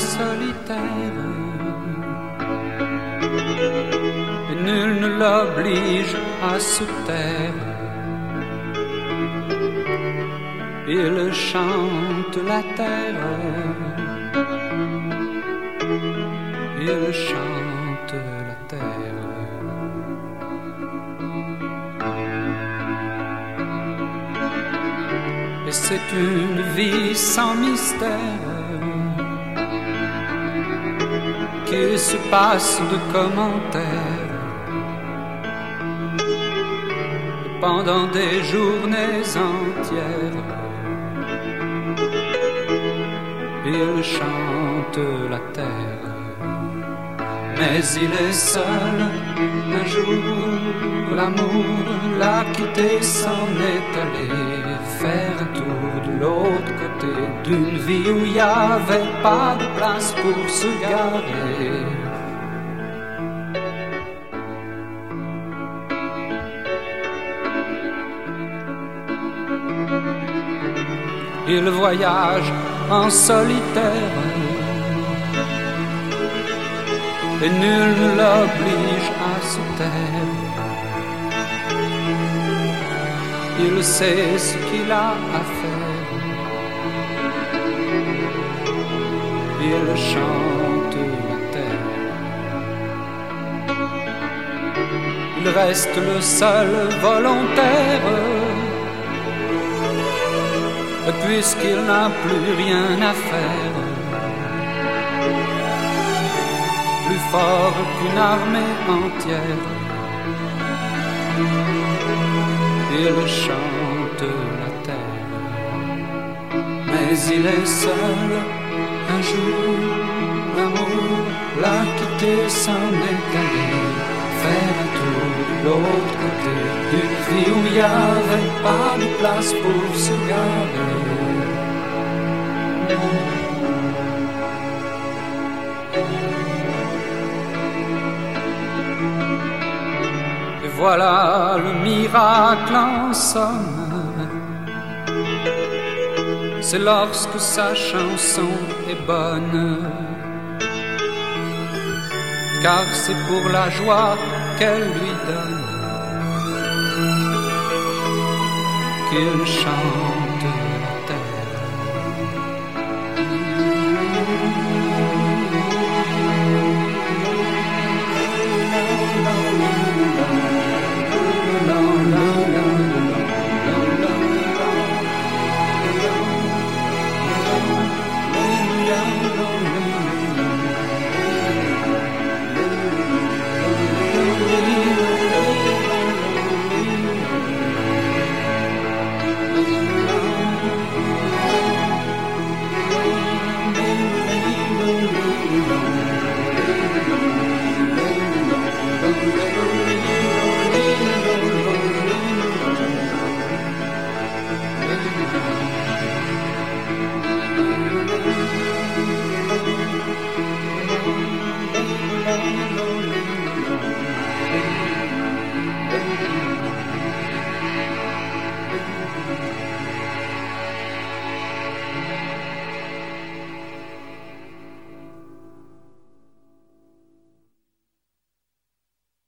solitaire et nul ne l'oblige à se taire. Il chante la terre, il chante la terre. Et c'est une vie sans mystère qui se passe de commentaires pendant des journées entières. Il chante la terre, mais il est seul. Un jour, l'amour l'a quitté, s'en est allé faire un tour de l'autre côté d'une vie où il n'y avait pas de place pour se garer. Il voyage en solitaire et nul ne l'oblige à se taire. Il sait ce qu'il a à faire. Il chante la terre. Il reste le seul volontaire, puisqu'il n'a plus rien à faire. Plus fort qu'une armée entière, il chante la terre. Mais il est seul. Un jour, l'amour l'a quitté, s'en est allé faire un tour de l'autre côté d'une vie où il n'y avait pas de place pour se garer. Et voilà le miracle en somme, c'est lorsque sa chanson est bonne, car c'est pour la joie qu'elle lui donne qu'il chante.